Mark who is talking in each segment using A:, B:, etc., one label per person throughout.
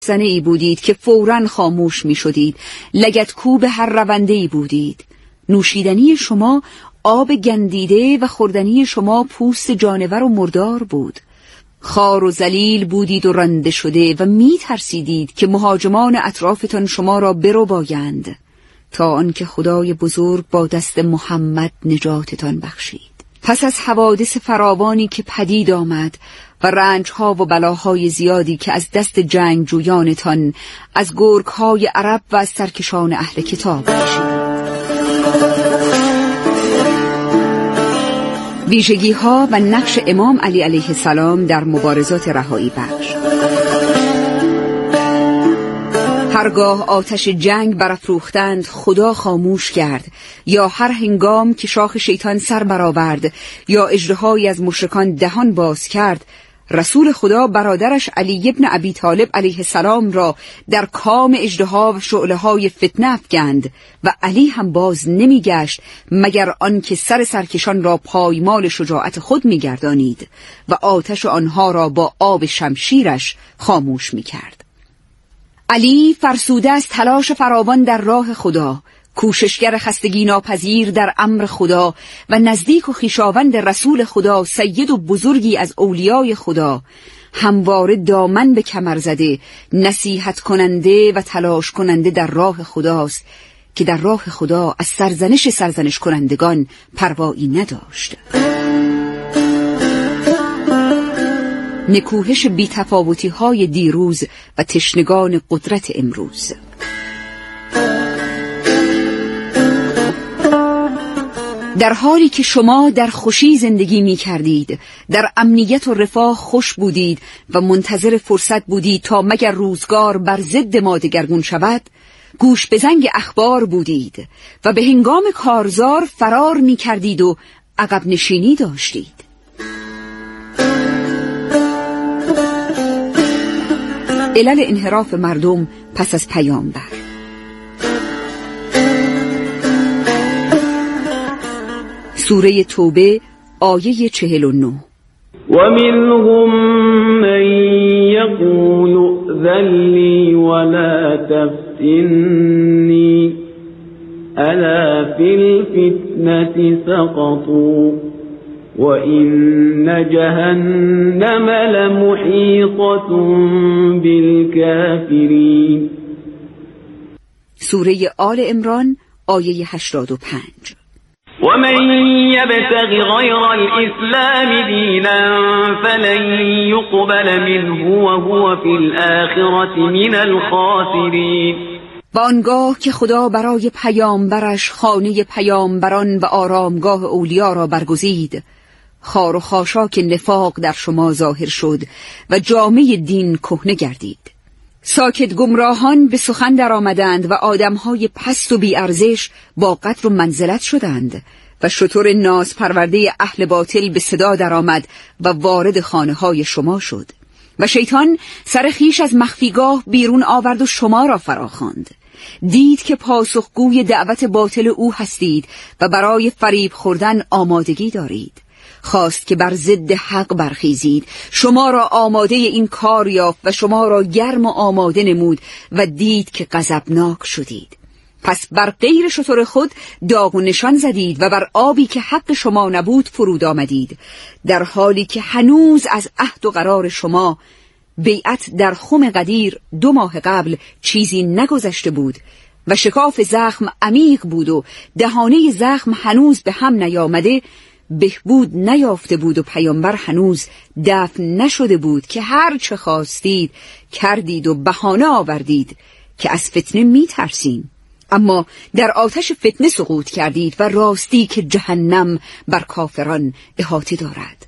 A: زنه ای بودید که فوراً خاموش می شدید. لگدکوب هر رونده ای بودید. نوشیدنی شما آب گندیده و خوردنی شما پوست جانور و مردار بود. خار و ذلیل بودید و رنده شده و می ترسیدید که مهاجمان اطرافتان شما را بربایند، تا آنکه خدای بزرگ با دست محمد نجاتتان بخشید. پس از حوادث فراوانی که پدید آمد و رنجها و بلاهای زیادی که از دست جنگجویانتان، از گرگهای عرب و از سرکشان اهل کتاب کشید. ویژگی‌ها و نقش امام علی علیه السلام در مبارزات رهایی بخش. هرگاه آتش جنگ برافروختند خدا خاموش کرد، یا هر هنگام که شاخ شیطان سر برآورد یا اژدهایی از مشرکان دهان باز کرد، رسول خدا برادرش علی ابن ابی طالب علیه السلام را در کام اژدها و شعله‌های فتنه افکند و علی هم باز نمیگشت مگر آنکه سر سرکشان را پایمال شجاعت خود میگردانید و آتش آنها را با آب شمشیرش خاموش میکرد. علی فرسوده از تلاش فراوان در راه خدا، کوششگر خستگی ناپذیر در امر خدا و نزدیک و خویشاوند رسول خدا، سید و بزرگی از اولیای خدا، همواره دامن به کمر زده، نصیحت کننده و تلاش کننده در راه خداست که در راه خدا از سرزنش کنندگان پروایی نداشت. نکوهش بی‌تفاوتی های دیروز و تشنگان قدرت امروز. در حالی که شما در خوشی زندگی می کردید، در امنیت و رفاه خوش بودید و منتظر فرصت بودید تا مگر روزگار بر ضد ما دگرگون شود، گوش به زنگ اخبار بودید و به هنگام کارزار فرار می کردید و عقب نشینی داشتید. علل انحراف مردم پس از پیامبر. سوره توبه آیه 49.
B: ومنهم من يقول ائذن لي ولا تفتني ألا في الفتنة سقطوا وإن جهنم لمحيطة بالكافرين.
A: سوره آل عمران آیه 85.
B: ومن يبتغ غير الإسلام دينا فلن يقبل منه وهو في الآخرة من الخاسرين.
A: و آنگاه که خدا برای پیامبرش خانه پیامبران و آرامگاه اولیا را برگزید، خار و خاشاک نفاق در شما ظاهر شد و جامه دین کهنه گردید. ساکت گمراهان به سخن در آمدند و آدمهای پست و بی‌ارزش با قدر و منزلت شدند و شتر ناز پرورده اهل باطل به صدا در آمد و وارد خانه های شما شد و شیطان سر خیش از مخفیگاه بیرون آورد و شما را فراخواند. دید که پاسخگوی دعوت باطل او هستید و برای فریب خوردن آمادگی دارید. خواست که بر ضد حق برخیزید. شما را آماده این کار یافت و شما را گرم و آماده نمود و دید که غضبناک شدید. پس بر غیر شتر خود داغ و نشان زدید و بر آبی که حق شما نبود فرود آمدید، در حالی که هنوز از عهد و قرار شما بیعت در خم قدیر 2 ماه قبل چیزی نگذشته بود و شکاف زخم عمیق بود و دهانه زخم هنوز به هم نیامده، بهبود نیافته بود و پیامبر هنوز دفن نشده بود که هر چه خواستید کردید و بهانه آوردید که از فتنه می ترسیم. اما در آتش فتنه سقوط کردید و راستی که جهنم بر کافران احاطه دارد.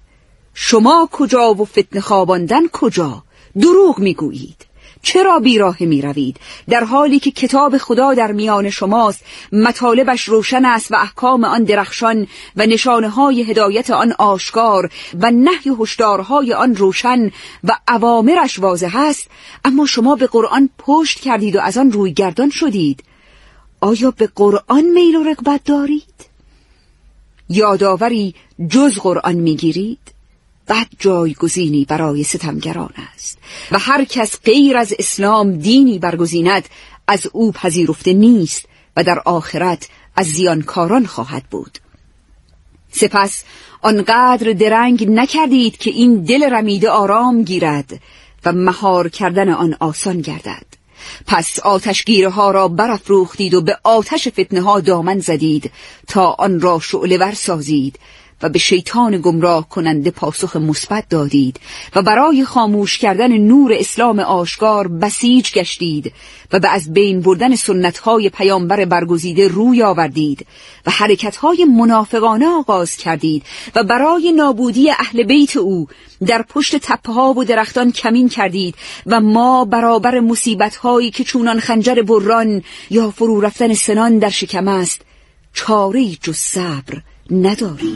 A: شما کجا و فتنه خواباندن کجا؟ دروغ می گویید. چرا بیراه می روید؟ در حالی که کتاب خدا در میان شماست، مطالبش روشن است و احکام آن درخشان و نشانه های هدایت آن آشکار و نهی و هشدارهای آن روشن و اوامرش واضح است، اما شما به قرآن پشت کردید و از آن روی گردان شدید. آیا به قرآن میل و رغبت دارید؟ یادآوری جز قرآن میگیرید؟ بد جایگزینی برای ستمگران است و هر کس غیر از اسلام دینی برگزیند از او پذیرفته نیست و در آخرت از زیانکاران خواهد بود. سپس آنقدر درنگ نکردید که این دل رمیده آرام گیرد و مهار کردن آن آسان گردد. پس آتشگیره ها را برافروختید و به آتش فتنه ها دامن زدید تا آن را شعله ور سازید و به شیطان گمراه کننده پاسخ مثبت دادید و برای خاموش کردن نور اسلام آشکار بسیج گشتید و به از بین بردن سنت‌های پیامبر برگزیده روی آوردید و حرکت‌های منافقانه آغاز کردید و برای نابودی اهل بیت او در پشت تپه‌ها و درختان کمین کردید و ما برابر مصیبت‌هایی که چونان خنجر بران یا فرو رفتن سنان در شکم است چاره‌ای جز صبر نداریم.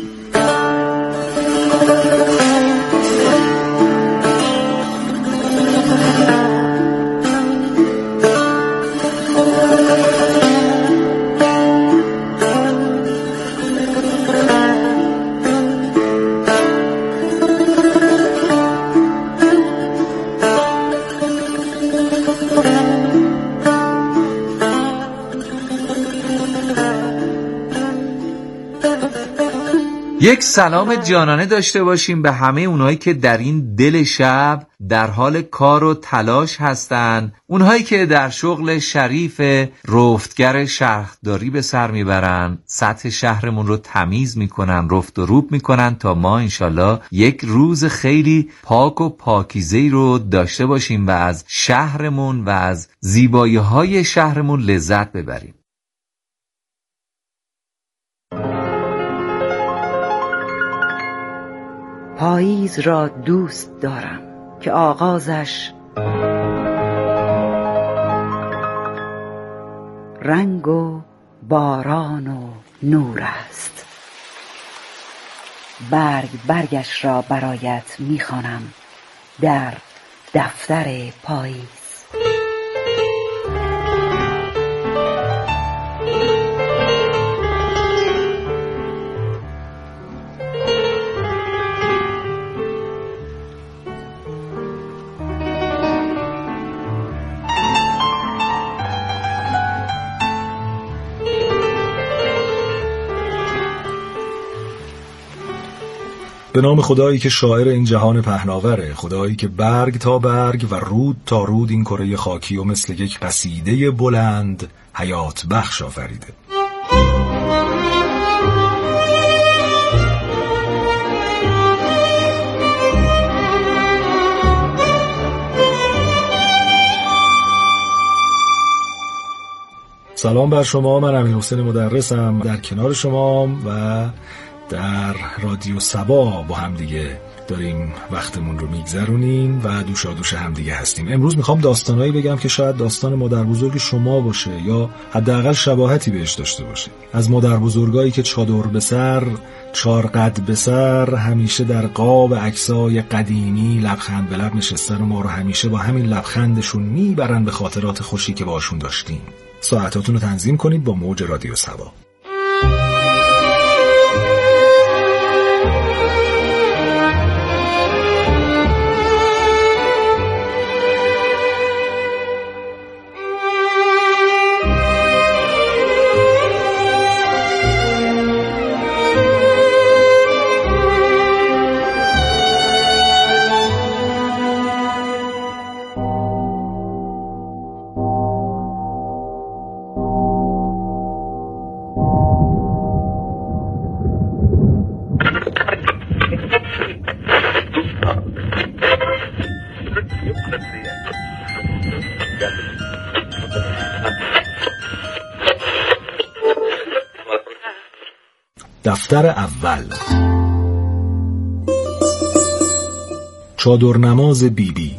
C: یک سلام جانانه داشته باشیم به همه اونهایی که در این دل شب در حال کار و تلاش هستن، اونهایی که در شغل شریف رفتگر شهرداری به سر میبرن، سطح شهرمون رو تمیز میکنن، رفت و روب میکنن تا ما انشالله یک روز خیلی پاک و پاکیزه‌ای رو داشته باشیم و از شهرمون و از زیبایی‌های شهرمون لذت ببریم.
D: پاییز را دوست دارم که آغازش رنگ و باران و نور است. برگش را برایت می‌خوانم در دفتر پاییز.
E: به نام خدایی که شاعر این جهان پهناوره، خدایی که برگ تا برگ و رود تا رود این کره خاکی و مثل یک قصیده بلند حیات بخش آفریده. سلام بر شما، من امیرحسین مدرسم، در کنار شما و در رادیو سبا با هم دیگه داریم وقتمون رو میگذرونیم و دوشا دوش هم دیگه هستیم. امروز میخوام داستانایی بگم که شاید داستان مادر بزرگ شما باشه یا حداقل شباهتی بهش داشته باشه. از مادر بزرگایی که چادر به سر، چارقد به سر، همیشه در قاب عکسای قدیمی لبخند به لب نشستن و ما رو همیشه با همین لبخندشون میبرن به خاطرات خوشی که باشون داشتیم. ساعتاتون رو تنظیم کنید با موج رادیو سبا. دفتر اول. چادر نماز بیبی.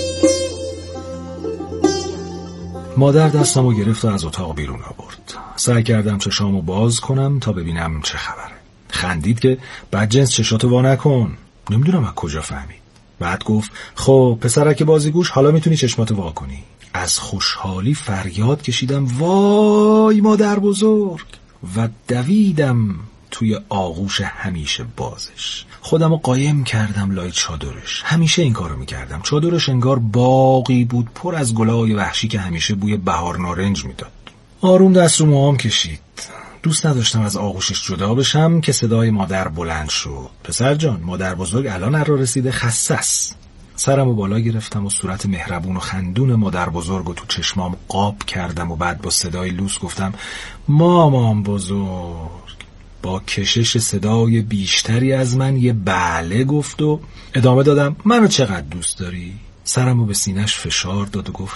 E: مادر دستمو گرفت و از اتاق بیرون آورد. سعی کردم چشامو باز کنم تا ببینم چه خبره. خندید که بدجنس چشاتو وا نکن. نمیدونم از کجا فهمید. بعد گفت خب پسرک بازیگوش، حالا میتونی چشماتو وا کنی. از خوشحالی فریاد کشیدم وای مادر بزرگ و دویدم توی آغوش همیشه بازش. خودمو قایم کردم لای چادرش. همیشه این کارو میکردم. چادرش انگار باغی بود پر از گلای وحشی که همیشه بوی بهار نارنج میداد. آروم دست رو موهام کشید. دوست نداشتم از آغوشش جدا بشم که صدای مادر بلند شد. پسر جان، مادر بزرگ الان ار رسیده، خسته است. سرمو بالا گرفتم و صورت مهربون و خندون مادر بزرگو تو چشمام قاب کردم و بعد با صدای لوس گفتم مامان بزرگ. با کشش صدای بیشتری از من یه بله گفت و ادامه دادم منو چقدر دوست داری؟ سرمو به سینه‌اش فشار داد و گفت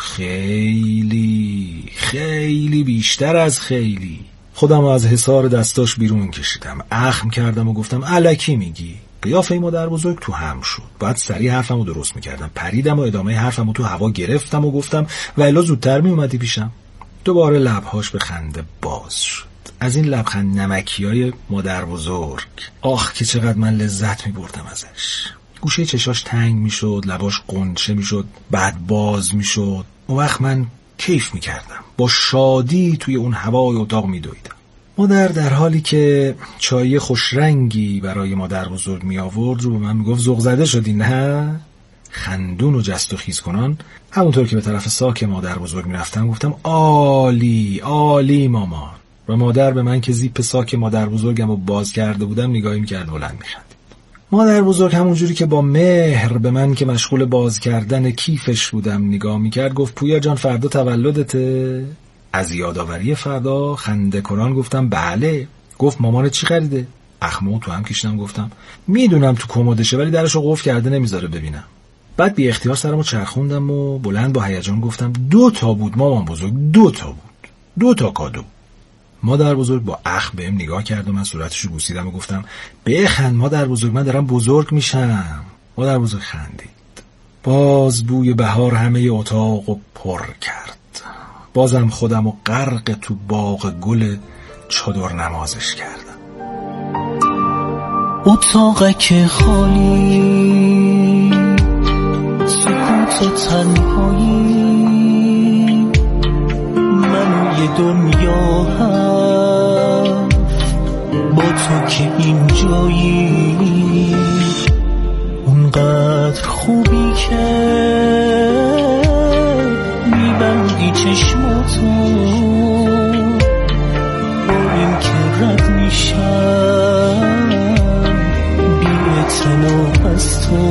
E: خیلی خیلی بیشتر از خیلی. خودمو از حصار دستاش بیرون کشیدم، اخم کردم و گفتم الکی میگی. قیافه مادر بزرگ تو هم شد. بعد سریع حرفمو درست میکردم، پریدم و ادامه حرفمو تو هوا گرفتم و گفتم و الا زودتر میومدی پیشم. دوباره لبهاش به خنده باز شد. از این لبخند نمکیای مادر بزرگ، آخ که چقدر من لذت میبردم ازش. گوشه چشاش تنگ میشد، لباش قنچه میشد، بعد باز میشد. اون وقت من کیف میکردم، با شادی توی اون هوای اتاق میدویدم. مادر در حالی که چای خوش رنگی برای مادر بزرگ می آورد رو به من می گفت ذوق زده شدی نه؟ خندون و جست و خیز کنان همونطور که به طرف ساک مادر بزرگ می رفتم گفتم عالی عالی مامان. و مادر به من که زیپ ساک مادر بزرگم رو باز کرده بودم نگاهی می کرد بلند می خندید. مادر بزرگ همونجوری که با مهر به من که مشغول باز کردن کیفش بودم نگاه می کرد گفت پویا جان فردا تولدته؟ از یادآوری فردا خنده کنان گفتم بله. گفت مامان چی خریده؟ اخمو تو هم کشیدم گفتم میدونم تو کمدشه ولی درشو قفل کرده نمیذاره ببینم. بعد بی اختیار سرمو چرخوندم و بلند با هیجان گفتم 2 تا بود مامان بزرگ، 2 تا بود، 2 تا کادو. مادر بزرگ با اخم بهم نگاه کرد و من صورتشو بوسیدم و گفتم بخند مادر بزرگ، من دارم بزرگ میشم. مادر بزرگ خندید. باز بوی بهار همه اتاقو پر کرد. بازم خودم و غرق تو باغ گل چادر نمازش کردم.
F: اتاقک خالی، سکوت و تنهایی، من یه دنیا هم با تو که اینجایی، اونقدر خوبی که میبندی چشماتو، با این که رد میشم بی اعتنا از تو،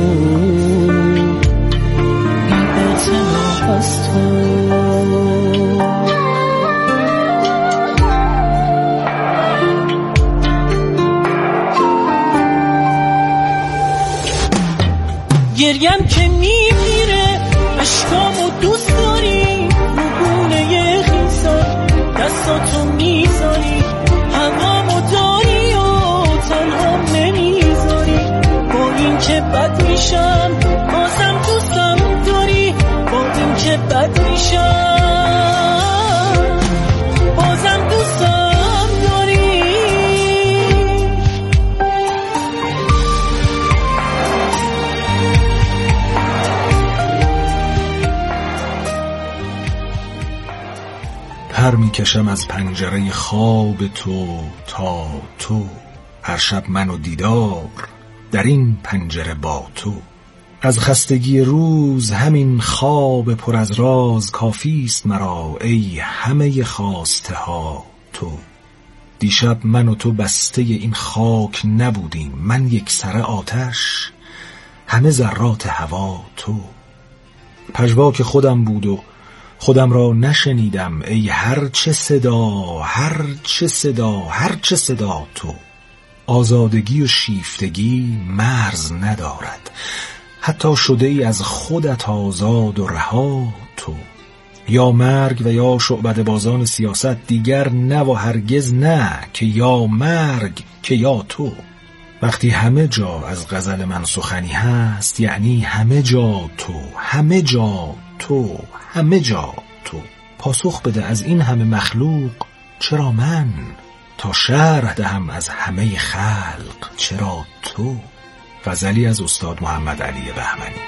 F: بی اعتنا از تو. گریم که میمیره، عشقامو دوست داری، روبونه خیزم دستاتو میذاری، هوامو داری و تنها نمیذاری، با این که بد میشم بازم دوستم داری، با این که بد میشم بازم دوستم داری.
E: پر میکشم از پنجره خواب تو تا تو، هر شب منو دیدار در این پنجره با تو. از خستگی روز همین خواب پر از راز کافیست مرا، ای همه خواسته ها تو. دیشب من و تو بسته این خاک نبودیم، من یک سره آتش، همه ذرات هوا تو. پژواک خودم بود و خودم را نشنیدم، ای هر چه صدا، هر چه صدا، هر چه صدا تو. آزادگی و شیفتگی مرز ندارد، حتی شده ای از خودت آزاد و رها تو. یا مرگ و یا شعبده بازان سیاست، دیگر نه و هرگز نه، که یا مرگ که یا تو. وقتی همه جا از غزل من سخنی هست، یعنی همه جا تو، همه جا تو، همه جا تو. پاسخ بده از این همه مخلوق چرا من، تا شرح دهم از همه خلق چرا تو. غزلی از استاد محمد علی بهمنی.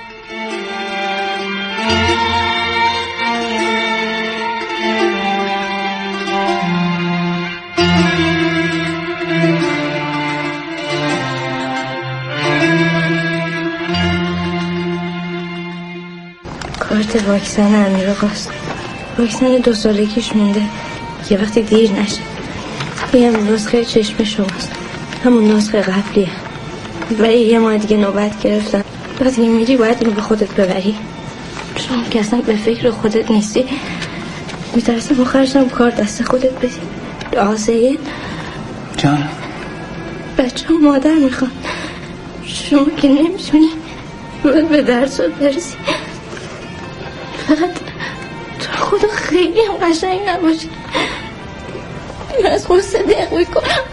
G: واکسن امیرآقاست. واکسن 2 سالگیش مونده که وقتی دیر نشه. این نسخه چشم شماست، همون نسخه قبلیه، ولی یه ماه دیگه نوبت گرفتن. وقتی میری باید اینو به خودت ببری. شما که اصلا به فکر خودت نیستی، میترسم آخرشم کار دست خودت بدی. آسیه
H: جان،
G: بچه ها مادر میخوان، شما که نمیتونی به درسات برسی. فقط تو خدا خیلی هم قشنگ نباشی. من از خود صدق میکنم.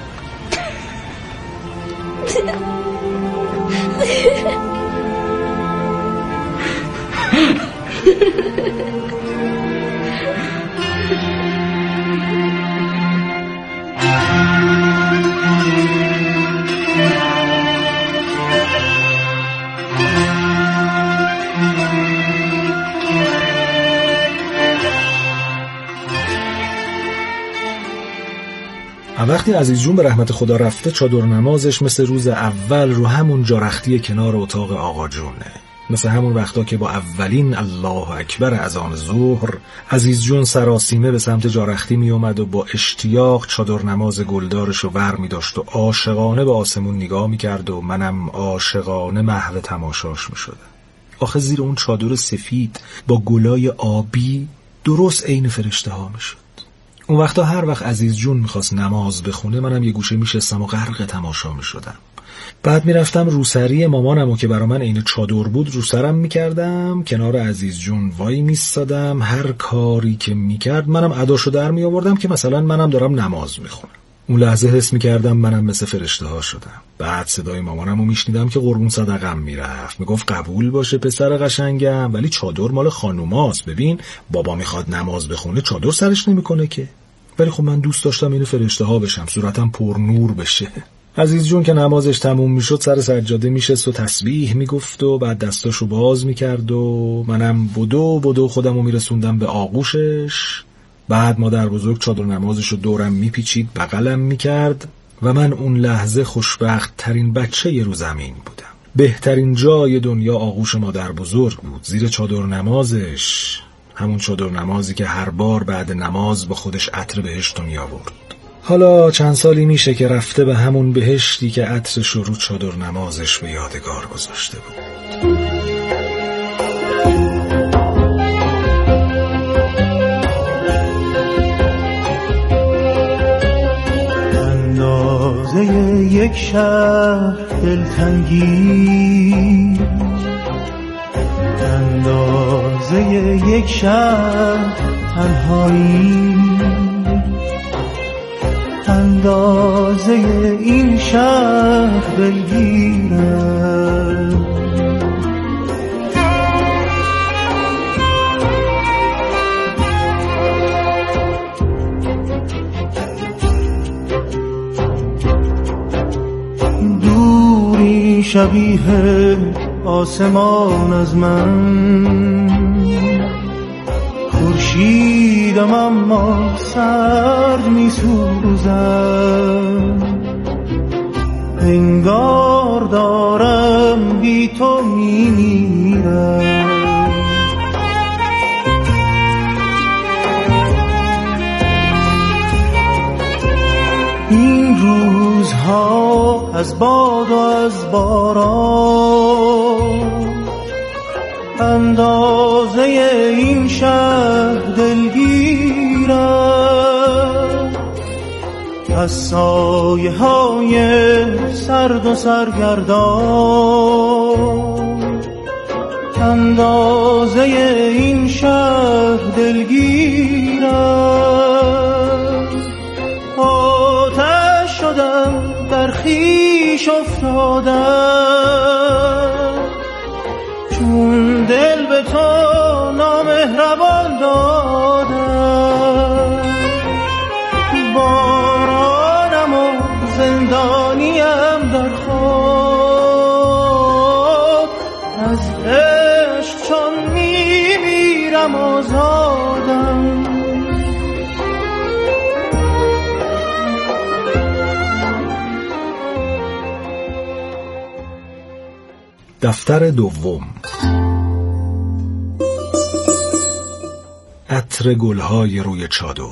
E: وقتی عزیز جون به رحمت خدا رفته، چادر نمازش مثل روز اول رو همون جا رختی کنار اتاق آقا جونه. مثل همون وقتا که با اولین الله اکبر اذان ظهر عزیز جون سراسیمه به سمت جا رختی می اومد و با اشتیاق چادر نماز گلدارش رو ور می داشت و عاشقانه به آسمون نگاه می کرد و منم عاشقانه محو تماشاش می شدم. آخه زیر اون چادر سفید با گلای آبی درست عین فرشته ها می شد. اون وقتا هر وقت عزیز جون میخواست نماز بخونه، منم یه گوشه میشستم و غرق تماشا میشدم. بعد میرفتم روسری مامانمو که برا من عین چادر بود روسرم میکردم، کنار عزیز جون وای میستادم، هر کاری که میکرد منم اداشو در میآوردم که مثلا منم دارم نماز میخونم. اون لحظه حس میکردم منم مثل فرشته ها شدم. بعد صدای مامانمو میشنیدم که قربون صدقم میرفت، میگفت قبول باشه پسر قشنگم، ولی چادر مال خانوماست، ببین بابا میخواد نماز بخونه چادر سرش نمیکنه که. ولی خب من دوست داشتم اینو فرشته ها بشم، صورتم پر نور بشه. عزیز جون که نمازش تموم میشد سر سجاده میشست و تسبیح میگفت و بعد دستاشو باز میکرد و منم بدو خودمو میرسوندم به آغوشش. بعد مادر بزرگ چادر نمازشو دورم میپیچید، بغلم میکرد و من اون لحظه خوشبخت ترین بچه رو زمین بودم. بهترین جای دنیا آغوش مادر بزرگ بود، زیر چادر نمازش، همون چادر نمازی که هر بار بعد نماز با خودش عطر بهشت می آورد. حالا چند سالی میشه که رفته به همون بهشتی که عطرش رو چادر نمازش به یادگار گذاشته بود.
F: اندازه یک شهر دلتنگی، اندازه یک شهر تنهایی، اندازه این شهر دلگیرم. دوری شبیه آسمان از من، خورشیدم اما سرد می سوزم، انگار دارم بی تو می میرم. این روزها از باد و از باران، اندازه این شهر دلگیرم، از سایه های سرد و سرگردان، اندازه این شهر دلگیرم. آتش شدم در خویش افتادم، چون دل به تو نامهربان دادم. بارانم و زندانیم در خاک، از عشق چون میمیرم آزادم.
E: دفتر دوم. عطر گلهای روی چادر.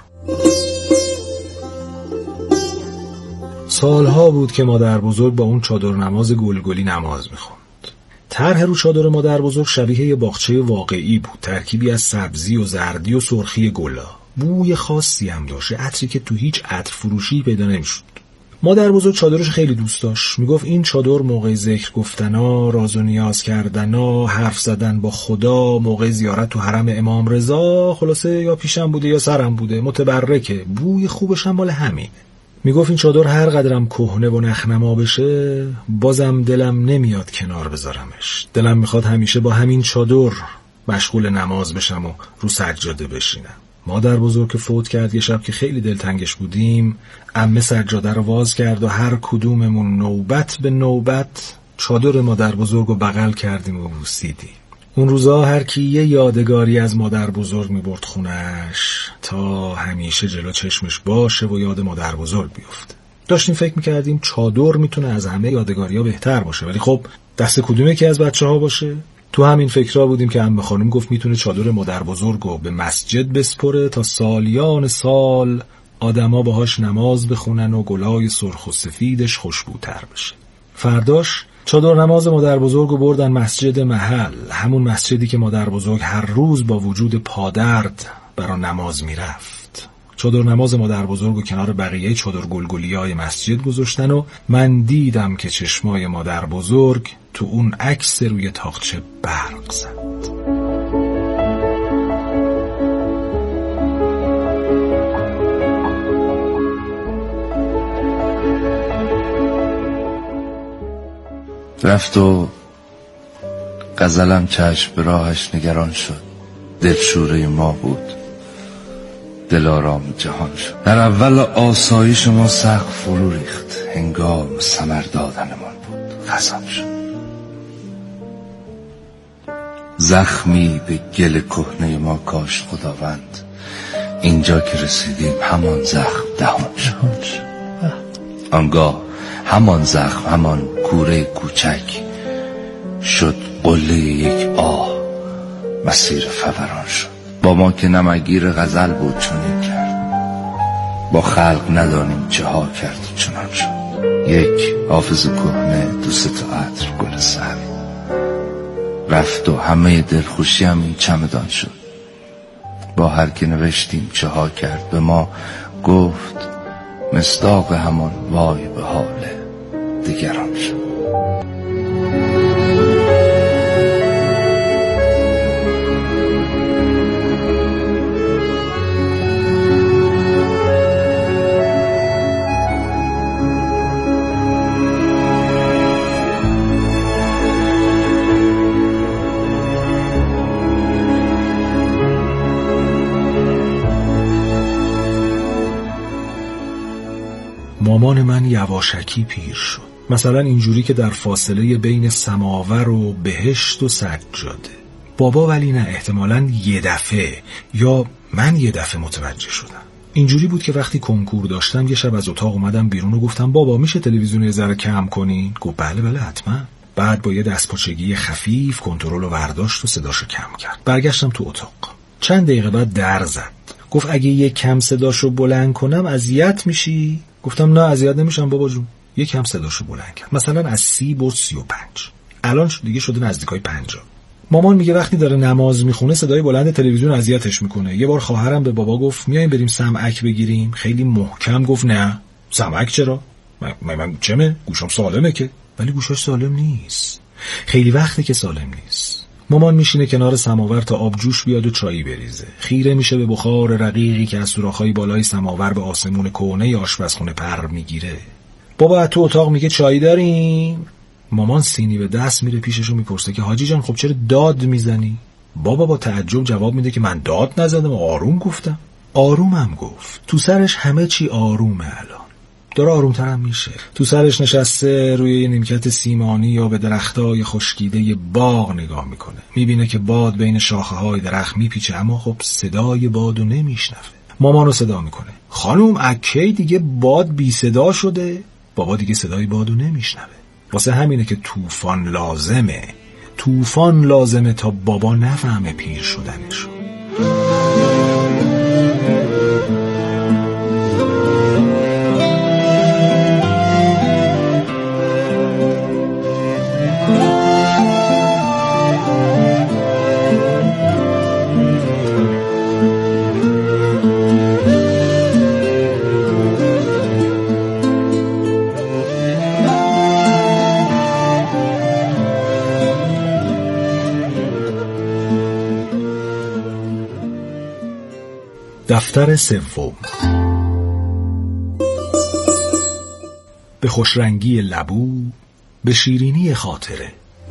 E: سالها بود که مادر بزرگ با اون چادر نماز گلگلی نماز میخوند. طرح رو چادر مادر بزرگ شبیه یه باغچه واقعی بود، ترکیبی از سبزی و زردی و سرخی گلا. بوی خاصی هم داشت، عطری که تو هیچ عطر فروشی پیدا نمیشد. مادر بزرگ چادرش خیلی دوست داشت. میگفت این چادر موقع ذکر گفتنا، راز و نیاز کردنا، حرف زدن با خدا، موقع زیارت تو حرم امام رضا، خلاصه یا پیشم بوده یا سرم بوده، متبرکه. بوی خوبش هم مال همین. میگفت این چادر هر قدرم کهنه و نخنما بشه، بازم دلم نمیاد کنار بذارمش. دلم میخواد همیشه با همین چادر مشغول نماز بشم و رو سجاده بشینم. مادر بزرگ که فوت کرد یه شب که خیلی دلتنگش بودیم، عمه سجاده رو واز کرد و هر کدوممون نوبت به نوبت چادر مادر بزرگ رو بغل کردیم و بوسیدیم. اون روزا هر کی یه یادگاری از مادر بزرگ میبرد خونش تا همیشه جلو چشمش باشه و یاد مادر بزرگ بیفته. داشتیم فکر میکردیم چادر میتونه از همه یادگاری‌ها بهتر باشه، ولی خب دست کدومه که از بچه‌ها باشه؟ تو همین فکرها بودیم که عمه خانم گفت میتونه چادر مادر بزرگو به مسجد بسپره تا سالیان سال آدما باهاش نماز بخونن و گلای سرخ و سفیدش خوشبوتر بشه. فرداش چادر نماز مادر بزرگو بردن مسجد محل، همون مسجدی که مادر بزرگ هر روز با وجود پادرد برا نماز میرفت. چادر نماز مادر بزرگو کنار بقیه چادر گلگلیای مسجد گذاشتن و من دیدم که چشمای مادر بزرگ تو اون عکس روی تاقچه برق زد.
H: رفت و غزلم چشم به راهش نگران شد. دلشوره ما بود، دل آرام جهان شد. در اول آسایش ما سقف فرو ریخت، هنگام ثمر دادنمان بود، خزان شد. زخمی به گل کهنه ما کاشت خداوند، اینجا که رسیدیم همان زخم دهان شد. آنگاه همان زخم، همان کوره کوچک شد قله یک آه، مسیر فوران شد. با ما که نمگیر غزل بود چنین کرد، با خلق ندانیم چه ها کرد چنان شد. یک حافظ کهنه، دو سه تا عطر گل سر رفت و همه دلخوشی هم این چمدان شد. با هر که نوشتیم چه ها کرد، به ما گفت مصداق همان وای به حال دیگران شد.
E: مامان من یواشکی پیر شد، مثلا اینجوری که در فاصله بین سماور و بهشت و سجاده. بابا ولی نه، احتمالاً یه دفعه یا من یه دفعه متوجه شدم. اینجوری بود که وقتی کنکور داشتم یه شب از اتاق اومدم بیرون و گفتم بابا میشه تلویزیون یه ذره کم کنین؟ گفت بله حتما. بعد با یه دستپاچگی خفیف کنترل رو برداشت و صداشو کم کرد. برگشتم تو اتاق. چند دقیقه بعد در زد. گفت اگه یه کم صداشو بلند کنم اذیت میشی؟ گفتم نه اذیت نمیشم بابا جون. یکم صداشو بلند کرد، مثلا از 30 برد 35. الان دیگه شده نزدیکای 50. مامان میگه وقتی داره نماز میخونه صدای بلند تلویزیون اذیتش میکنه. یه بار خواهرم به بابا گفت میایم بریم سمعک بگیریم، خیلی محکم گفت نه. سمعک چرا؟ من چمه؟ گوشم سالمه که. ولی گوشاش سالم نیست، خیلی وقته که سالم نیست. مامان میشینه کنار سماور تا آب جوش بیاد و چایی بریزه، خیره میشه به بخار رقیقی که از سوراخ‌های بالای سماور به آسمون کهنه آشپزخونه پر میگیره. بابا تو اتاق میگه چایی داریم؟ مامان سینی به دست میره پیششو میپرسه که حاجی جان خب چرا داد میزنی؟ بابا با تعجب جواب میده که من داد نزدم، آروم گفتم. آرومم گفت. تو سرش همه چی آرومه، الان داره آرومترم میشه. تو سرش نشسته روی یه نیمکت سیمانی یا به درختای خشکیده باغ نگاه میکنه. میبینه که باد بین شاخه های درخت میپیچه، اما خب صدای بادو نمیشنوه. مامانو صدا میکنه خانوم اکی دیگه باد بی صدا شده؟ بابا دیگه صدای بادو نمیشنوه. واسه همینه که طوفان لازمه تا بابا نفهمه پیر شدنشو. دفتر سوم. به خوشرنگی لبو، به شیرینی خاطره.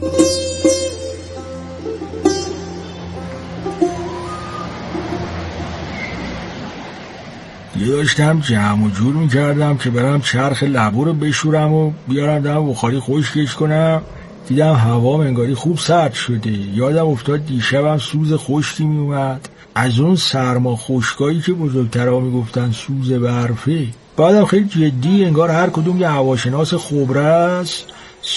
E: یه داشتم جمع و جور میکردم که برم چرخ لبو رو بشورم و بیارم دم بخاری خشکش کنم. دیدم هوا انگاری خوب سرد شده. یادم افتاد دیشبم سوز خشکی میومد، از اون سرما خشکایی که بزرگترها میگفتن سوز برفه. بعدم خیلی جدی انگار هر کدوم یه هواشناس خبره است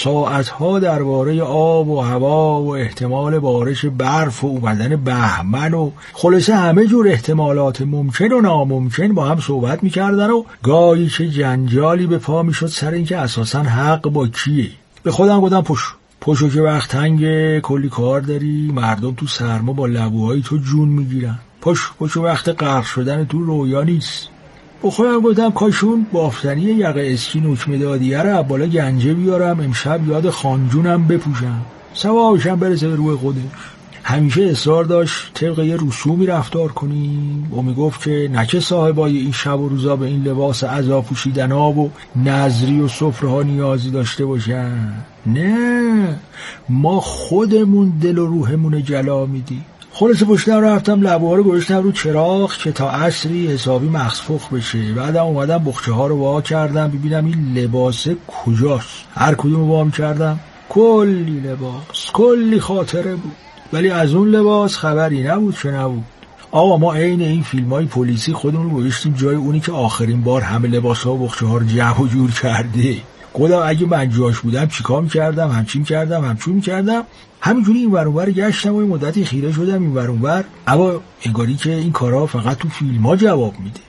E: ساعتها درباره آب و هوا و احتمال بارش برف و اومدن بهمن و خلاصه همه جور احتمالات ممکن و ناممکن با هم صحبت میکردن و گاهی چه جنجالی به پا میشد سر اینکه اساسا حق با کیه. به خودم گفتم پشو که وقت تنگه، کلی کار داری، مردم تو سرما با لبوهای تو جون میگیرن. پشو وقت غرق شدن تو رویا نیست. با خودم گفتم کاشون بافتنی یقه اسکی نوک مدادیه رو بالا گنجه بیارم امشب یاد خانجونم بپوشم، سواشم برسه به روی خودش. همیشه اصرار داشت طبق یه رسومی رفتار کنیم و میگفت که نکه صاحبای این شب و روزا به این لباس عزا پوشیدن ها و نظری و سفره ها نیازی داشته باشن. نه، ما خودمون دل و روحمون جلا میدیم. خلاصه پشتم رفتم لبوها رو گذاشتم رو چراغ که تا عصری حسابی مخصفخ بشه. بعدم اومدم بخچه ها رو وا کردم ببینم این لباسه کجاست. هر کدوم وا کردم کلی لباس، کلی خاطره بود، ولی از اون لباس خبری نبود که نبود. آقا ما عین این فیلم‌های پلیسی خودمون رو گذاشتیم جای اونی که آخرین بار همه لباس‌ها و بخچه‌ها رو جمع و جور کرده. گفتم اگه من جاش بودم چیکار می‌کردم، همچین می‌کردم. همینجوری این ور اون ور گشتم و مدتی خیره شدم این ور اون ور، اما انگاری که این کارا فقط تو فیلم‌ها جواب میده.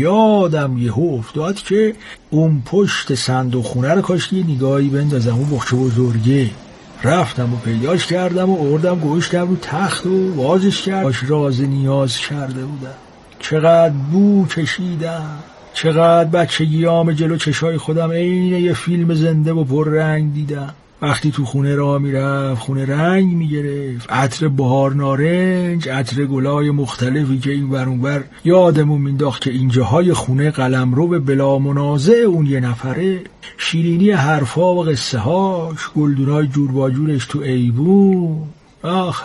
E: یادم یهو افتاد که اون پشت صندوق خونه رو کاش یه نگاهی بندازم اون بخچه بزرگه. رفتم و پیداش کردم و آوردم گوشتم رو تخت و وازش کردم. باش راز نیاز کرده بودم. چقدر بو کشیدم، چقدر بچگیام جلو چشای خودم عین یه فیلم زنده و پر رنگ دیدم. وقتی تو خونه راه میرفت خونه رنگ میگرفت، عطر بهار نارنج، عطر گلای مختلفی که این ور اون ور یادمون مینداخت که اینجاهای خونه قلمرو به بلا منازع اون یه نفره، شیرینی حرفا و قصه هاش، گلدونای جور با جورش تو ایوون. آخ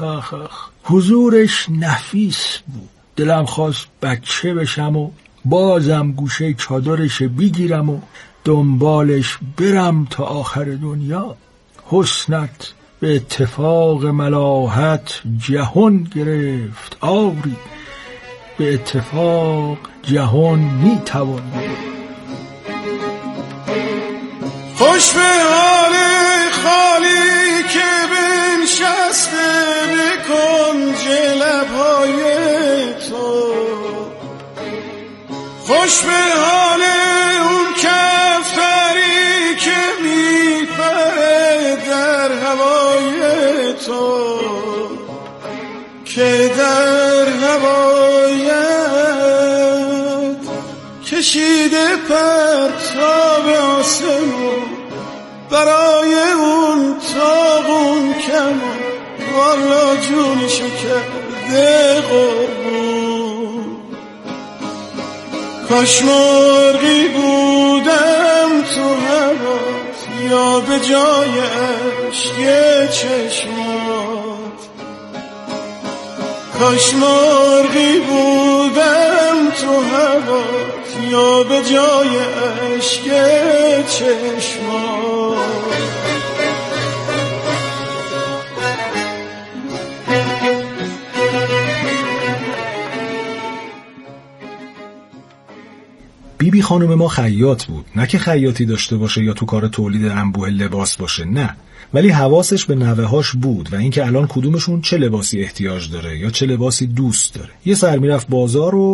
E: حضورش نفیس بود. دلم خواست بچه بشم و بازم گوشه چادرش بگیرم و دنبالش برم تا آخر دنیا. حسنت به اتفاق ملاحت جهان گرفت، آری به اتفاق جهان میتوان گرفت.
F: خوش به حال خالی که بنشسته به کنج لبهای تو، خوش به حال اون کفتری که میپره در هوای تو، که در هوایت کشیده پرتاب آسمون برای اون تاغون کمون، والا جونشو کرده قربون. کاش مرغی بودم تو هوات یا به جای عشق چشمات، کاش مرغی بودم تو هوات یا به جای عشق چشمات.
E: بیبی خانم ما خیاط بود، نه که خیاطی داشته باشه یا تو کار تولید انبوه لباس باشه، نه، ولی حواسش به نوه‌هاش بود و اینکه الان کدومشون چه لباسی احتیاج داره یا چه لباسی دوست داره. یه سر میرفت بازار و